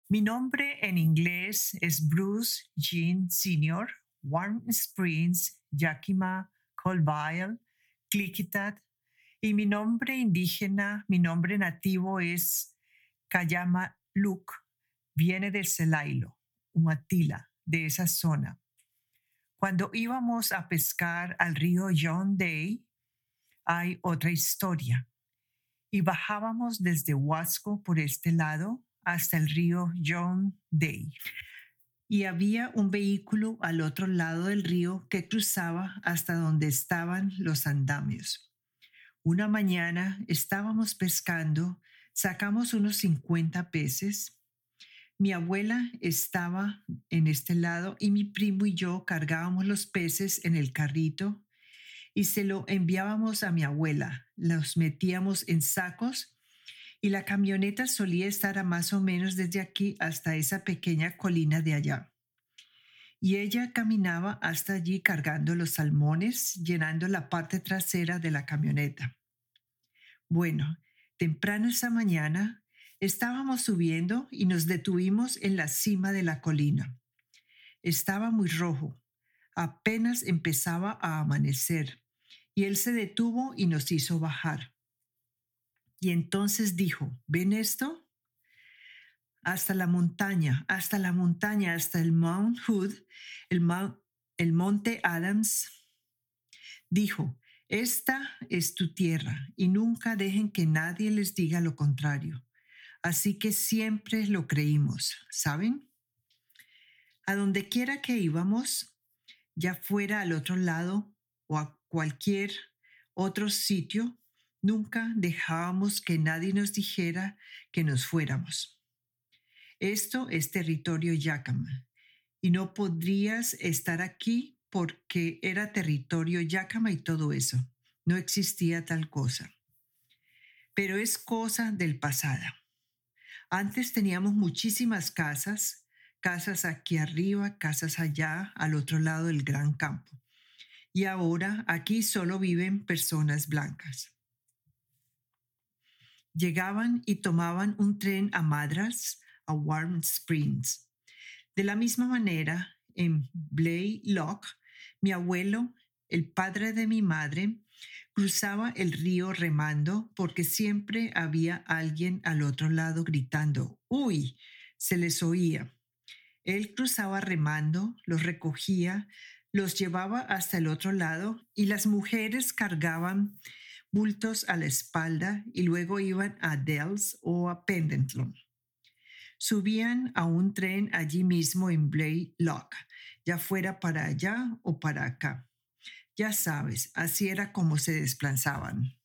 Mi nombre en inglés es Bruce Jean Sr., Warm Springs, Yakima, Colville, Klickitat, y mi nombre indígena, mi nombre nativo es Kayama Luk, viene del Celailo, Umatilla, de esa zona. Cuando íbamos a pescar al río John Day, hay otra historia. Y bajábamos desde Huasco por este lado hasta el río John Day. Y había un vehículo al otro lado del río que cruzaba hasta donde estaban los andamios. Una mañana estábamos pescando, sacamos unos 50 peces. Mi abuela estaba en este lado y mi primo y yo cargábamos los peces en el carrito y se lo enviábamos a mi abuela. Los metíamos en sacos y la camioneta solía estar a más o menos desde aquí hasta esa pequeña colina de allá. Y ella caminaba hasta allí cargando los salmones, llenando la parte trasera de la camioneta. Bueno, temprano esa mañana estábamos subiendo y nos detuvimos en la cima de la colina. Estaba muy rojo, apenas empezaba a amanecer, y él se detuvo y nos hizo bajar. Y entonces dijo, ¿ven esto? Hasta la montaña, hasta el Mount Hood, el Monte Adams. Dijo, esta es tu tierra y nunca dejen que nadie les diga lo contrario. Así que siempre lo creímos, ¿saben? A donde quiera que íbamos, ya fuera al otro lado o a cualquier otro sitio, nunca dejábamos que nadie nos dijera que nos fuéramos. Esto es territorio Yakama y no podrías estar aquí porque era territorio Yakama y todo eso. No existía tal cosa. Pero es cosa del pasado. Antes teníamos muchísimas casas, casas aquí arriba, casas allá, al otro lado del gran campo. Y ahora aquí solo viven personas blancas. Llegaban y tomaban un tren a Madras, a Warm Springs. De la misma manera, en Blaylock, mi abuelo, el padre de mi madre, cruzaba el río remando porque siempre había alguien al otro lado gritando, ¡uy! Se les oía. Él cruzaba remando, los recogía, los llevaba hasta el otro lado y las mujeres cargaban bultos a la espalda y luego iban a Dells o a Pendleton. Subían a un tren allí mismo en Blaylock, ya fuera para allá o para acá. Ya sabes, así era como se desplazaban.